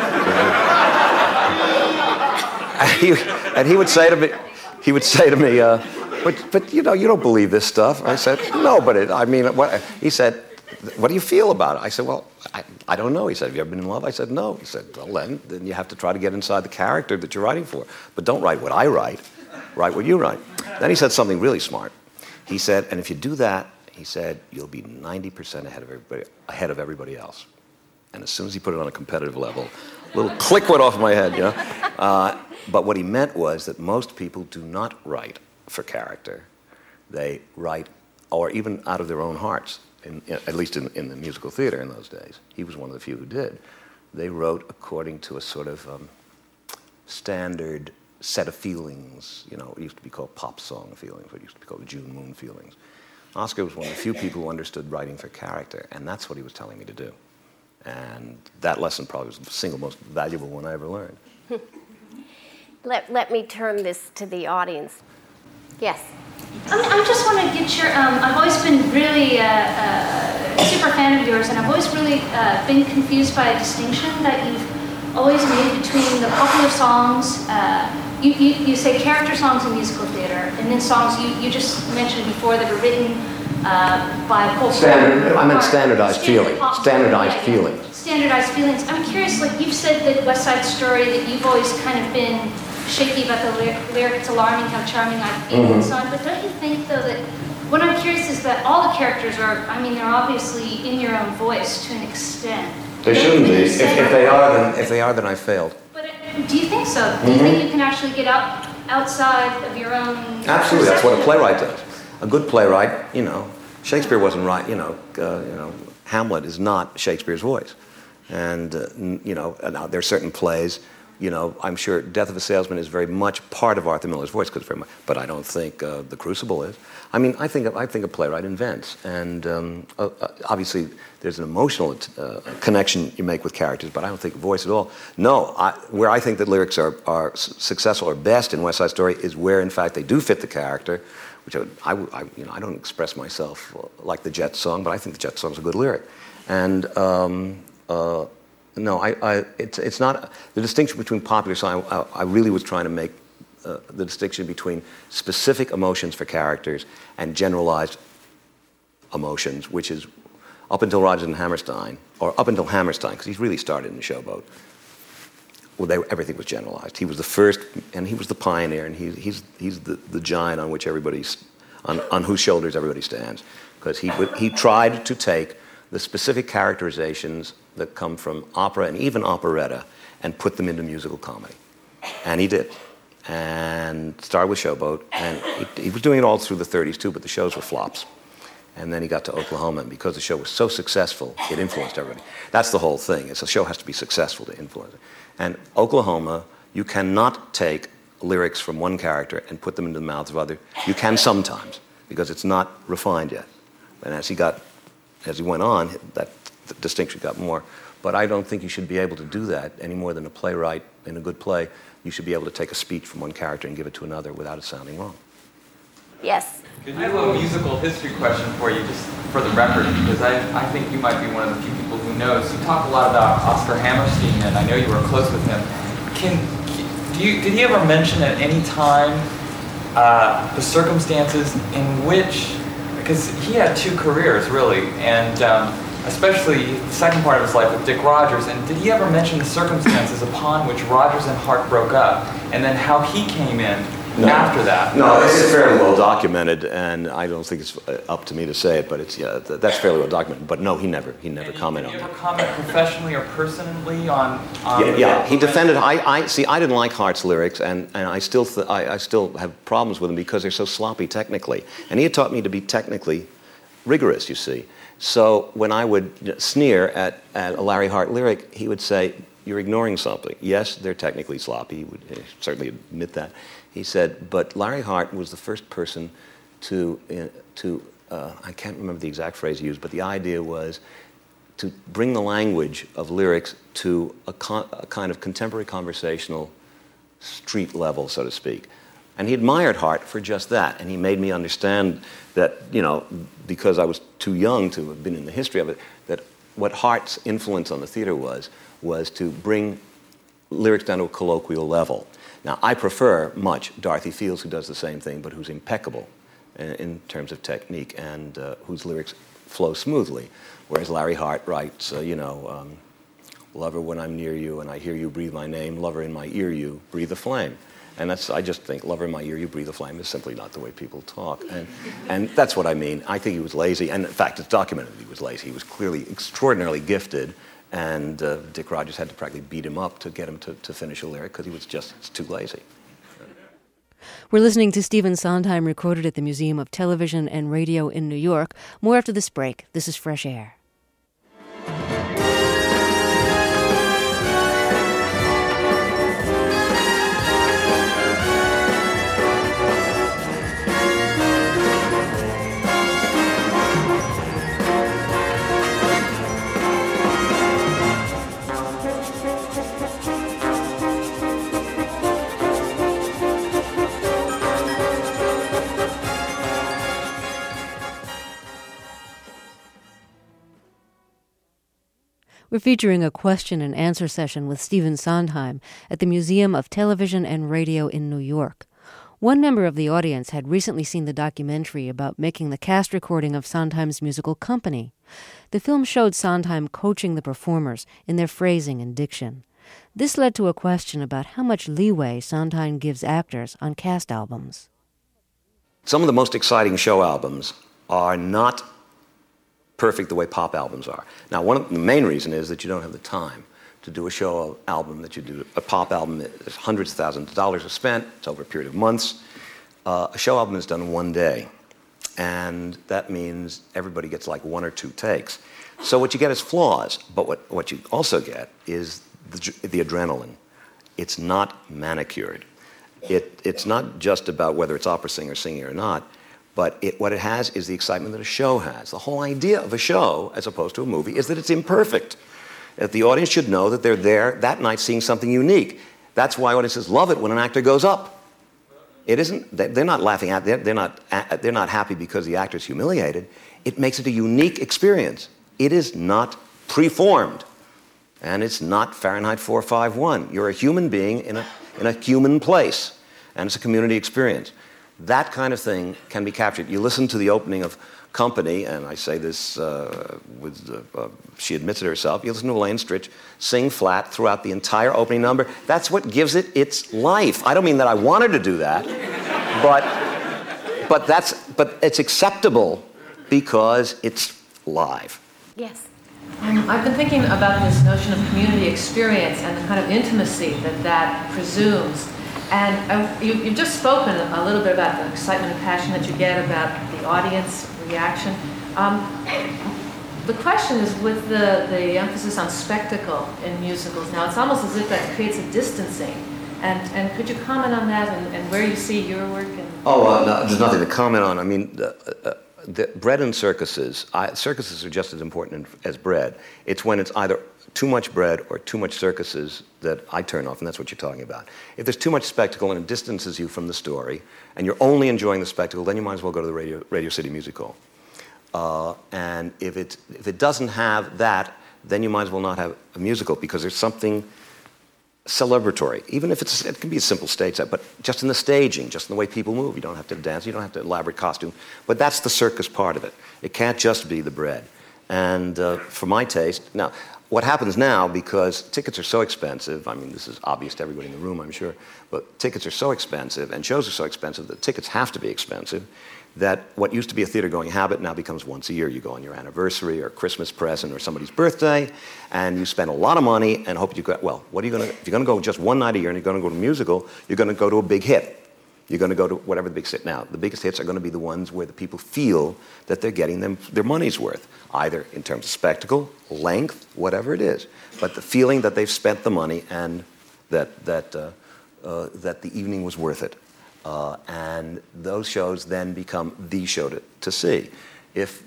he would say to me, but you don't believe this stuff. I said, no, but what? He said, what do you feel about it? I said, well, I don't know. He said, have you ever been in love? I said, no. He said, well, then you have to try to get inside the character that you're writing for. But don't write what I write. Write what you write. Then he said something really smart. He said, and if you do that, he said, you'll be 90% ahead of everybody else. And as soon as he put it on a competitive level, a little click went off my head, But what he meant was that most people do not write for character. They write, or even out of their own hearts. At least in the musical theater in those days. He was one of the few who did. They wrote according to a sort of standard set of feelings. It used to be called pop song feelings, or it used to be called June Moon feelings. Oscar was one of the few people who understood writing for character, and that's what he was telling me to do. And that lesson probably was the single most valuable one I ever learned. Let me turn this to the audience. Yes? I just want to get your, I've always been really a super fan of yours, and I've always really been confused by a distinction that you've always made between the popular songs, you say character songs in musical theater, and then songs you just mentioned before that were written by Paul. I meant standardized feeling. Standardized feeling. Standardized feelings. I'm curious, like you've said that West Side Story, that you've always kind of been shaky about the lyric, it's alarming how charming I feel and so on, but don't you think though that, what I'm curious is that all the characters are, they're obviously in your own voice to an extent. They shouldn't be. If they are, then I failed. But do you think so? Do you think you can actually get outside of your own Absolutely, that's what a playwright does. A good playwright, Shakespeare wasn't right, Hamlet is not Shakespeare's voice. And, now there are certain plays, I'm sure Death of a Salesman is very much part of Arthur Miller's voice, but I don't think The Crucible is. I think a playwright invents, and obviously there's an emotional connection you make with characters, but I don't think voice at all. No, where I think that lyrics are successful or best in West Side Story is where, in fact, they do fit the character. Which I don't express myself like the Jets song, but I think the Jets song is a good lyric, and. No, it's not the distinction between popular song. I really was trying to make the distinction between specific emotions for characters and generalized emotions, which is up until Rodgers and Hammerstein, or up until Hammerstein, because he's really started in the Showboat. Well, everything was generalized. He was the first, and he was the pioneer, and he's the giant on which on whose shoulders everybody stands, because he tried to take the specific characterizations that come from opera and even operetta and put them into musical comedy. And he did. And started with Showboat, and he was doing it all through the 30s too, but the shows were flops. And then he got to Oklahoma, and because the show was so successful, it influenced everybody. That's the whole thing. A show has to be successful to influence it. And Oklahoma, you cannot take lyrics from one character and put them into the mouths of others. You can sometimes, because it's not refined yet. And as he went on, that distinction got more. But I don't think you should be able to do that any more than a playwright in a good play. You should be able to take a speech from one character and give it to another without it sounding wrong. Yes? I have a musical history question for you, just for the record, because I think you might be one of the few people who knows. You talk a lot about Oscar Hammerstein, and I know you were close with him. Did he ever mention at any time the circumstances in which, because he had two careers, really, and especially the second part of his life with Dick Rodgers, and did he ever mention the circumstances upon which Rodgers and Hart broke up, and then how he came in after that? No, it's fairly well documented, and I don't think it's up to me to say it, but it's that's fairly well documented. But no, he never commented on Did you that. ever comment professionally or personally on Yeah, he defended. I didn't like Hart's lyrics, and I still have problems with them because they're so sloppy technically. And he had taught me to be technically rigorous, you see. So when I would sneer at a Larry Hart lyric, he would say, "You're ignoring something." Yes, they're technically sloppy. He would certainly admit that. He said, but Larry Hart was the first person to I can't remember the exact phrase he used, but the idea was to bring the language of lyrics to a kind of contemporary conversational street level, so to speak. And he admired Hart for just that, and he made me understand that, because I was too young to have been in the history of it, that what Hart's influence on the theater was to bring lyrics down to a colloquial level. Now, I prefer much Dorothy Fields, who does the same thing, but who's impeccable in terms of technique and whose lyrics flow smoothly, whereas Larry Hart writes, lover, when I'm near you and I hear you breathe my name, lover, in my ear you breathe a flame. And I just think, lover, in my ear you breathe a flame is simply not the way people talk. And that's what I mean. I think he was lazy, and in fact, it's documented that he was lazy. He was clearly extraordinarily gifted, and Dick Rodgers had to practically beat him up to get him to finish a lyric because he was just too lazy. We're listening to Stephen Sondheim, recorded at the Museum of Television and Radio in New York. More after this break. This is Fresh Air. We're featuring a question and answer session with Stephen Sondheim at the Museum of Television and Radio in New York. One member of the audience had recently seen the documentary about making the cast recording of Sondheim's musical Company. The film showed Sondheim coaching the performers in their phrasing and diction. This led to a question about how much leeway Sondheim gives actors on cast albums. Some of the most exciting show albums are not perfect the way pop albums are. Now, the main reason is that you don't have the time to do a show album that you do. A pop album, there's hundreds of thousands of dollars are spent. It's over a period of months. A show album is done in one day, and that means everybody gets like one or two takes. So what you get is flaws, but what you also get is the adrenaline. It's not manicured. It's not just about whether it's opera singer singing or not, but what it has is the excitement that a show has. The whole idea of a show, as opposed to a movie, is that it's imperfect. That the audience should know that they're there that night seeing something unique. That's why audiences love it when an actor goes up. It isn't. They're not laughing at. They're not happy because the actor's humiliated. It makes it a unique experience. It is not preformed, and it's not Fahrenheit 451. You're a human being in a human place, and it's a community experience. That kind of thing can be captured. You listen to the opening of Company, and I say this she admits it herself, you listen to Elaine Stritch sing flat throughout the entire opening number. That's what gives it its life. I don't mean that I wanted to do that, but it's acceptable because it's live. Yes. I've been thinking about this notion of community experience and the kind of intimacy that presumes. And you've just spoken a little bit about the excitement and passion that you get about the audience reaction. The question is with the emphasis on spectacle in musicals now, it's almost as if that creates a distancing. And could you comment on that and where you see your work? No, there's nothing to comment on. I mean, the bread and circuses are just as important as bread. It's when it's either too much bread or too much circuses that I turn off, and that's what you're talking about. If there's too much spectacle and it distances you from the story, and you're only enjoying the spectacle, then you might as well go to the Radio City Music Hall. And if it doesn't have that, then you might as well not have a musical, because there's something celebratory. Even if it can be a simple stage set, but just in the staging, just in the way people move. You don't have to dance, you don't have to elaborate costume, but that's the circus part of it. It can't just be the bread. And for my taste, now, what happens now, because tickets are so expensive, I mean, this is obvious to everybody in the room, I'm sure, but tickets are so expensive and shows are so expensive that tickets have to be expensive, that what used to be a theater-going habit now becomes once a year. You go on your anniversary or Christmas present or somebody's birthday, and you spend a lot of money and hope you go, well, what are you going to, if you're going to go just one night a year and you're going to go to a musical, you're going to go to a big hit. You're going to go to whatever the big hit. Now, the biggest hits are going to be the ones where the people feel that they're getting their money's worth, either in terms of spectacle, length, whatever it is. But the feeling that they've spent the money and that the evening was worth it. And those shows then become the show to see. If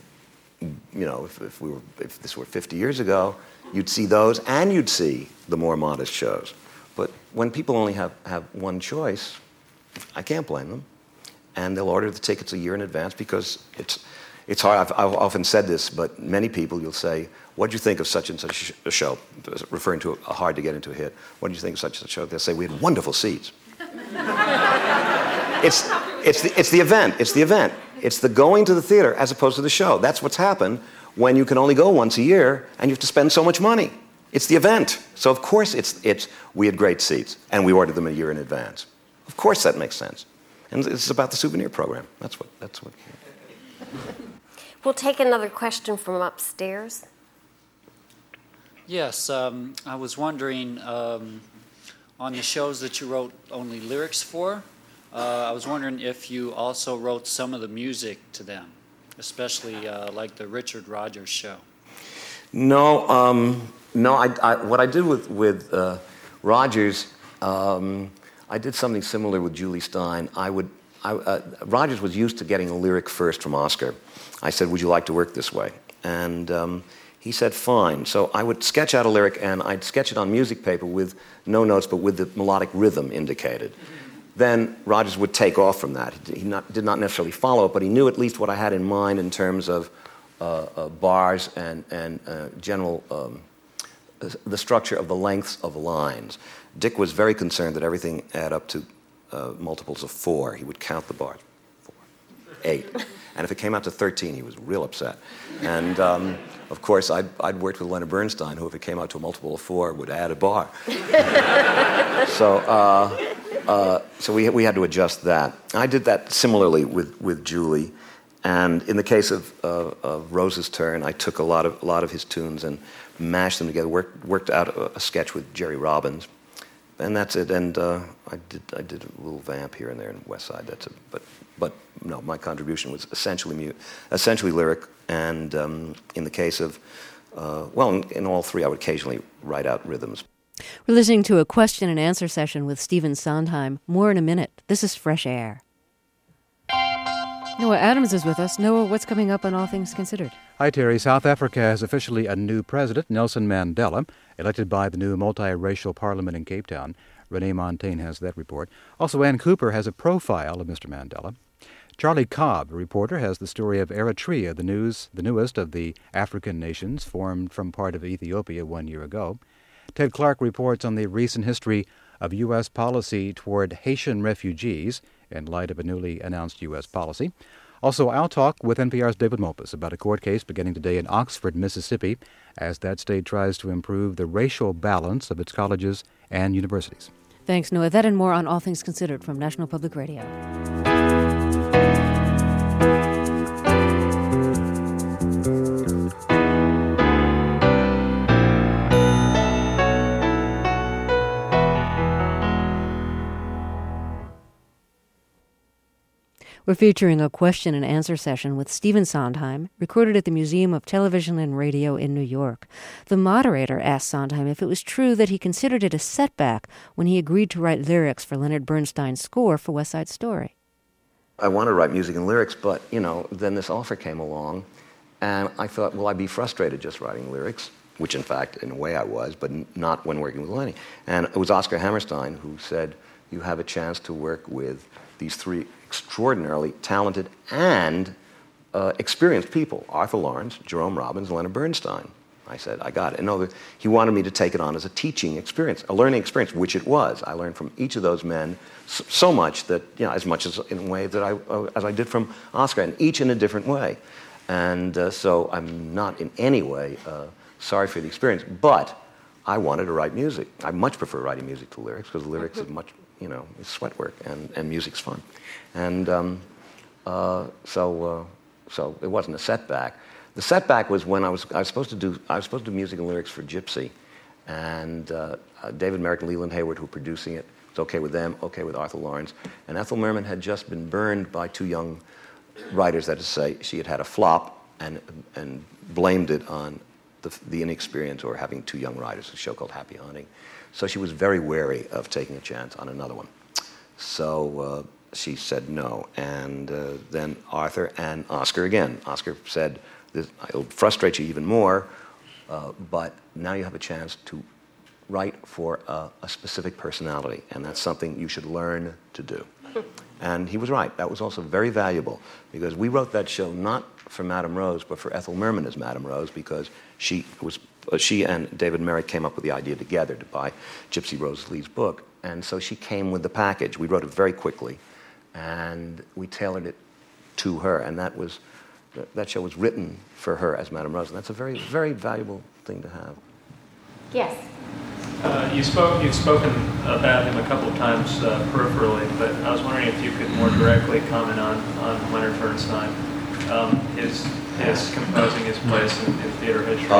this were 50 years ago, you'd see those and you'd see the more modest shows. But when people only have one choice, I can't blame them. And they'll order the tickets a year in advance because it's hard. I've often said this, but many people, you'll say, what do you think of such and such a show? Referring to a hard to get into a hit. What do you think of such and such a show? They'll say, we had wonderful seats. It's the event. It's the event. It's the going to the theater as opposed to the show. That's what's happened when you can only go once a year and you have to spend so much money. It's the event. So of course we had great seats and we ordered them a year in advance. Of course that makes sense. And it's about the souvenir program. That's what. We'll take another question from upstairs. Yes, I was wondering, on the shows that you wrote only lyrics for, I was wondering if you also wrote some of the music to them, especially like the Richard Rodgers show. No. What I did with Rodgers, I did something similar with Julie Stein. Rodgers was used to getting a lyric first from Oscar. I said, would you like to work this way? And he said, fine. So I would sketch out a lyric, and I'd sketch it on music paper with no notes, but with the melodic rhythm indicated. Then Rodgers would take off from that. He did not necessarily follow it, but he knew at least what I had in mind in terms of bars and general, the structure of the lengths of lines. Dick was very concerned that everything add up to multiples of 4. He would count the bars. 4, 8. And if it came out to 13, he was real upset. And of course, I'd worked with Leonard Bernstein, who if it came out to a multiple of 4, would add a bar. So we had to adjust that. I did that similarly with Julie. And in the case of Rose's Turn, I took a lot of his tunes and mashed them together, worked out a sketch with Jerry Robbins. And that's it. And I did a little vamp here and there in West Side. That's it. But no, my contribution was essentially lyric. And in the case of, in all three, I would occasionally write out rhythms. We're listening to a question and answer session with Stephen Sondheim. More in a minute. This is Fresh Air. Noah Adams is with us. Noah, what's coming up on All Things Considered? Hi, Terry. South Africa has officially a new president, Nelson Mandela, elected by the new multiracial parliament in Cape Town. Renee Montaigne has that report. Also, Ann Cooper has a profile of Mr. Mandela. Charlie Cobb, a reporter, has the story of Eritrea, the newest of the African nations formed from part of Ethiopia 1 year ago. Ted Clark reports on the recent history of U.S. policy toward Haitian refugees in light of a newly announced U.S. policy. Also, I'll talk with NPR's David Mopus about a court case beginning today in Oxford, Mississippi, as that state tries to improve the racial balance of its colleges and universities. Thanks, Noah. That and more on All Things Considered from National Public Radio. We're featuring a question and answer session with Stephen Sondheim, recorded at the Museum of Television and Radio in New York. The moderator asked Sondheim if it was true that he considered it a setback when he agreed to write lyrics for Leonard Bernstein's score for West Side Story. I wanted to write music and lyrics, but, then this offer came along, and I thought, will I be frustrated just writing lyrics? Which, in fact, in a way I was, but not when working with Lenny. And it was Oscar Hammerstein who said, you have a chance to work with these three extraordinarily talented and experienced people, Arthur Lawrence, Jerome Robbins, and Leonard Bernstein. I said, I got it. And he wanted me to take it on as a teaching experience, a learning experience, which it was. I learned from each of those men so much that, as much as in a way that as I did from Oscar, and each in a different way. And so I'm not in any way sorry for the experience, but I wanted to write music. I much prefer writing music to lyrics, because lyrics is much, it's sweat work, and music's fun. And so it wasn't a setback. The setback was when I was supposed to do music and lyrics for Gypsy, and David Merrick and Leland Hayward, who were producing it, was okay with them, okay with Arthur Lawrence, and Ethel Merman had just been burned by two young writers, that is to say, she had had a flop and blamed it on the inexperience or having two young writers, a show called Happy Hunting. So she was very wary of taking a chance on another one. So she said no, and then Arthur and Oscar again. Oscar said, it'll frustrate you even more, but now you have a chance to write for a specific personality, and that's something you should learn to do. And he was right. That was also very valuable, because we wrote that show not for Madame Rose, but for Ethel Merman as Madame Rose, because she and David Merrick came up with the idea together to buy Gypsy Rose Lee's book, and so she came with the package. We wrote it very quickly, and we tailored it to her, and that show was written for her as Madame Rose, and that's a very, very valuable thing to have. Yes. You've spoken about him a couple of times peripherally, but I was wondering if you could more directly comment on Leonard Bernstein, his composing his place in theater history.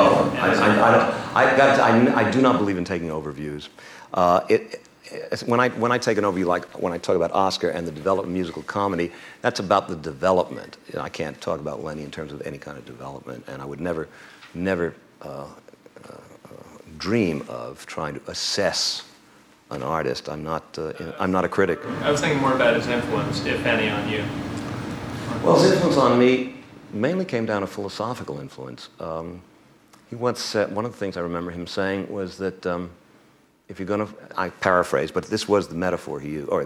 I do not believe in taking overviews. When I take an overview, like when I talk about Oscar and the development of musical comedy, that's about the development. I can't talk about Lenny in terms of any kind of development, and I would never dream of trying to assess an artist. I'm not a critic. I was thinking more about his influence, if any, on you. Well, his influence on me mainly came down to philosophical influence. He once said, one of the things I remember him saying was that if you're going to, I paraphrase, but this was the metaphor he used,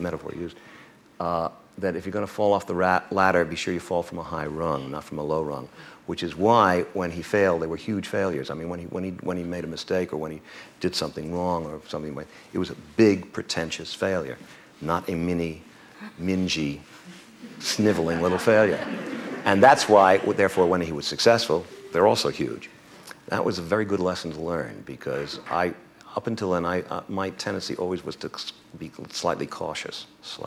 that if you're going to fall off the ladder, be sure you fall from a high rung, not from a low rung. Which is why, when he failed, they were huge failures. I mean, when he made a mistake or when he did something wrong or something, it was a big, pretentious failure, not a mingy, sniveling little failure. And that's why, therefore, when he was successful, they're also huge. That was a very good lesson to learn, because up until then, my tendency always was to be slightly cautious.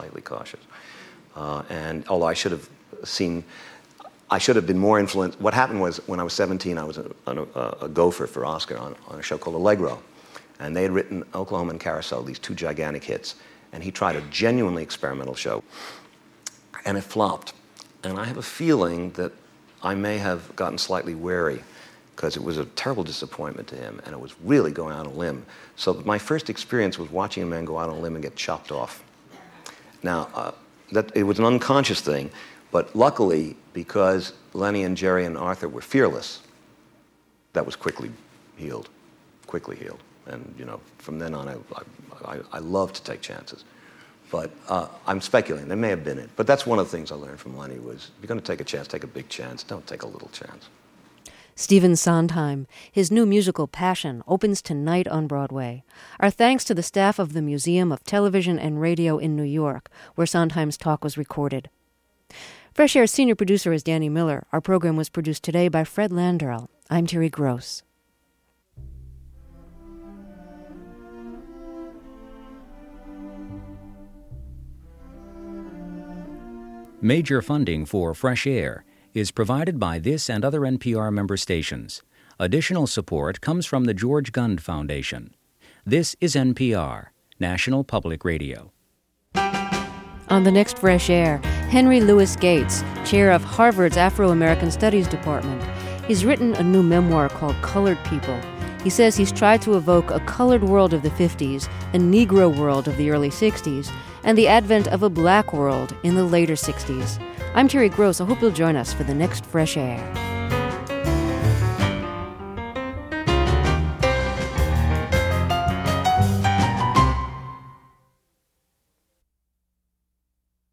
And although I should have been more influenced. What happened was, when I was 17, I was a gopher for Oscar on a show called Allegro. And they had written Oklahoma and Carousel, these two gigantic hits. And he tried a genuinely experimental show. And it flopped. And I have a feeling that I may have gotten slightly wary, because it was a terrible disappointment to him, and it was really going out on a limb. So my first experience was watching a man go out on a limb and get chopped off. Now, it was an unconscious thing, but luckily, because Lenny and Jerry and Arthur were fearless, that was quickly healed. And, from then on, I love to take chances. But I'm speculating. There may have been it. But that's one of the things I learned from Lenny was, if you're going to take a chance, take a big chance. Don't take a little chance. Stephen Sondheim. His new musical, Passion, opens tonight on Broadway. Our thanks to the staff of the Museum of Television and Radio in New York, where Sondheim's talk was recorded. Fresh Air's senior producer is Danny Miller. Our program was produced today by Fred Landerl. I'm Terry Gross. Major funding for Fresh Air is provided by this and other NPR member stations. Additional support comes from the George Gund Foundation. This is NPR, National Public Radio. On the next Fresh Air, Henry Louis Gates, chair of Harvard's Afro-American Studies Department. He's written a new memoir called Colored People. He says he's tried to evoke a colored world of the 50s, a Negro world of the early 60s, and the advent of a black world in the later 60s. I'm Terry Gross. I hope you'll join us for the next Fresh Air.